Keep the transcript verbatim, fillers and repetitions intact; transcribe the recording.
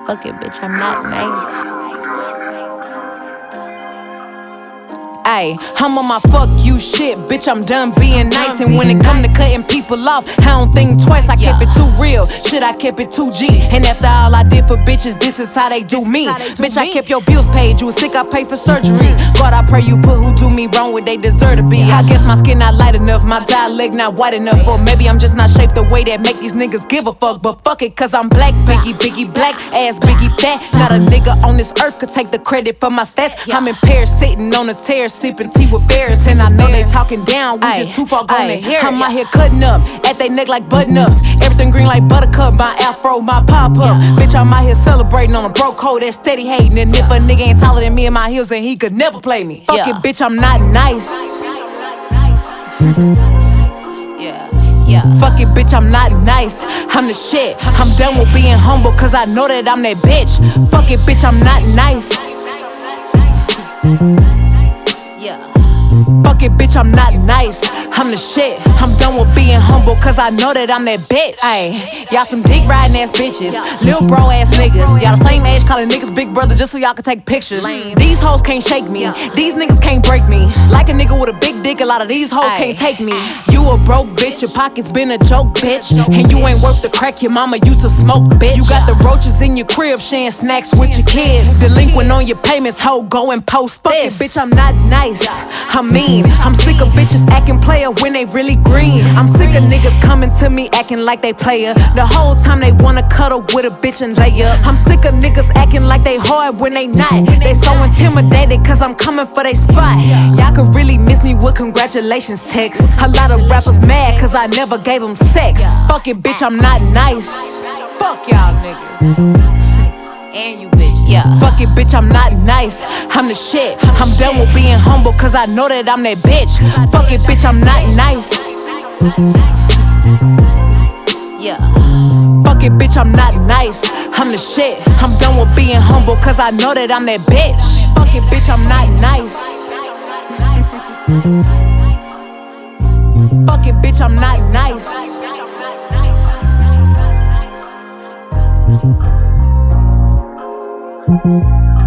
Fuck it, bitch, I'm not nice. Ayy, I'm on my fuck you shit, bitch, I'm done being nice. And when it come to cutting people off, I don't think twice, I kept it too real. Shit, I kept it too G. And after all I did for bitches, this is how they do me. Bitch, I kept your bills paid, you was sick, I paid for surgery. God, I pray you put who do me wrong what they deserve to be. I guess my skin not light enough, my dialect not white enough. Or maybe I'm just not shaped the way that make these niggas give a fuck. But fuck it, cause I'm black, Biggie, Biggie, black, ass Biggie fat. Not a nigga on this earth could take the credit for my stats. I'm in Paris sitting on a tear, sipping tea with bears. And I know they talking down, we just too far gone to hear it. I'm out here cutting up, at they neck like button ups. Everything green like buttercup, my afro, my pop up. Bitch, I'm out here celebrating on a broke hoe that's steady hating. And if a nigga ain't taller than me in my heels, then he could never play me. Fuck it, bitch, I'm not nice. Yeah, yeah. Fuck it, bitch, I'm not nice. I'm the shit. I'm done with being humble, cause I know that I'm that bitch. Fuck it, bitch, I'm not nice. Yeah. Fuck it, bitch, I'm not nice. I'm the shit. I'm done with being humble, cause I know that I'm that bitch. Ayy, y'all some dick riding ass bitches, lil bro ass niggas. Y'all the same age calling niggas big brother just so y'all can take pictures. These hoes can't shake me, these niggas can't break me. Like a nigga with a big dick, a lot of these hoes can't take me. You a broke bitch, your pockets been a joke, bitch. And you ain't worth the crack your mama used to smoke, bitch. You got the roaches in your crib, sharing snacks with your kids. Delinquent on your payments, hoe, go and post this. Fuck it, bitch, I'm not nice, I'm mean. I'm sick of bitches acting player when they really green. I'm sick of niggas coming to me acting like they player. The whole time they wanna cuddle with a bitch and lay up. I'm sick of niggas acting like they hard when they not. They so intimidated cause I'm coming for they spot. Y'all could really miss me with congratulations texts. A lot of rappers mad cause I never gave them sex. Fuck it, bitch, I'm not nice. Fuck y'all niggas. And you bitch, yeah. Fuck it, bitch, I'm not nice. I'm the shit. I'm done with being humble, cause I know that I'm that bitch. Fuck it, bitch, I'm not nice. Yeah. Fuck it, bitch, I'm not nice. I'm the shit. I'm done with being humble, cause I know that I'm that bitch. Fuck it, bitch, I'm not nice. Fuck it, bitch, I'm not nice. Thank you.